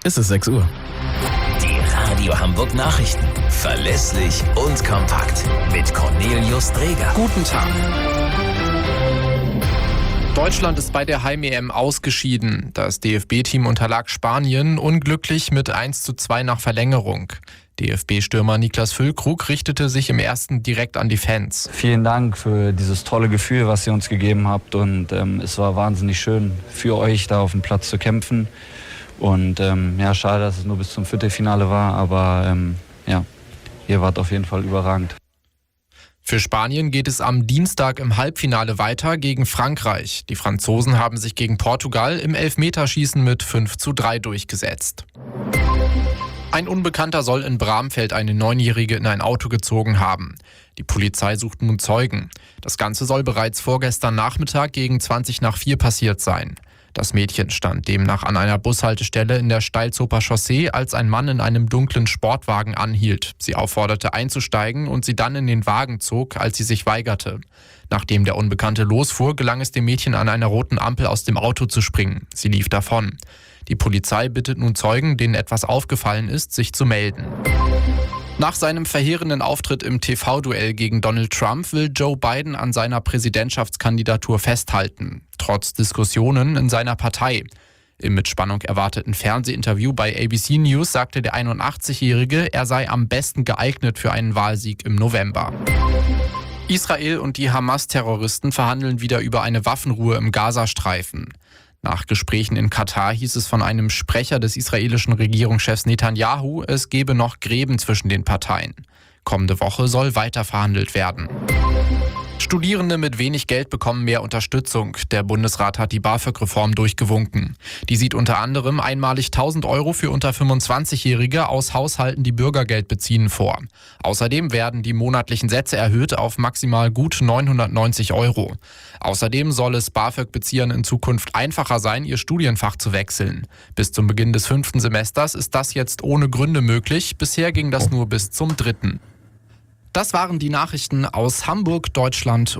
Es ist 6 Uhr. Die Radio Hamburg Nachrichten. Verlässlich und kompakt. Mit Cornelius Dreger. Guten Tag. Deutschland ist bei der Heim-EM ausgeschieden. Das DFB-Team unterlag Spanien unglücklich mit 1:2 nach Verlängerung. DFB-Stürmer Niklas Füllkrug richtete sich im ersten direkt an die Fans. Vielen Dank für dieses tolle Gefühl, was ihr uns gegeben habt. Und es war wahnsinnig schön für euch, da auf dem Platz zu kämpfen. Und schade, dass es nur bis zum Viertelfinale war. Aber ihr wart auf jeden Fall überragend. Für Spanien geht es am Dienstag im Halbfinale weiter gegen Frankreich. Die Franzosen haben sich gegen Portugal im Elfmeterschießen mit 5:3 durchgesetzt. Ein Unbekannter soll in Bramfeld eine 9-Jährige in ein Auto gezogen haben. Die Polizei sucht nun Zeugen. Das Ganze soll bereits vorgestern Nachmittag gegen 4:20 passiert sein. Das Mädchen stand demnach an einer Bushaltestelle in der Steilzoper Chaussee, als ein Mann in einem dunklen Sportwagen anhielt. Sie aufforderte einzusteigen und sie dann in den Wagen zog, als sie sich weigerte. Nachdem der Unbekannte losfuhr, gelang es dem Mädchen an einer roten Ampel aus dem Auto zu springen. Sie lief davon. Die Polizei bittet nun Zeugen, denen etwas aufgefallen ist, sich zu melden. Nach seinem verheerenden Auftritt im TV-Duell gegen Donald Trump will Joe Biden an seiner Präsidentschaftskandidatur festhalten, trotz Diskussionen in seiner Partei. Im mit Spannung erwarteten Fernsehinterview bei ABC News sagte der 81-Jährige, er sei am besten geeignet für einen Wahlsieg im November. Israel und die Hamas-Terroristen verhandeln wieder über eine Waffenruhe im Gazastreifen. Nach Gesprächen in Katar hieß es von einem Sprecher des israelischen Regierungschefs Netanyahu, es gebe noch Gräben zwischen den Parteien. Kommende Woche soll weiter verhandelt werden. Studierende mit wenig Geld bekommen mehr Unterstützung. Der Bundesrat hat die BAföG-Reform durchgewunken. Die sieht unter anderem einmalig 1.000 € für unter 25-Jährige aus Haushalten, die Bürgergeld beziehen, vor. Außerdem werden die monatlichen Sätze erhöht auf maximal gut 990 €. Außerdem soll es BAföG-Beziehern in Zukunft einfacher sein, ihr Studienfach zu wechseln. Bis zum Beginn des 5. Semesters ist das jetzt ohne Gründe möglich. Bisher ging das nur bis zum 3. Das waren die Nachrichten aus Hamburg, Deutschland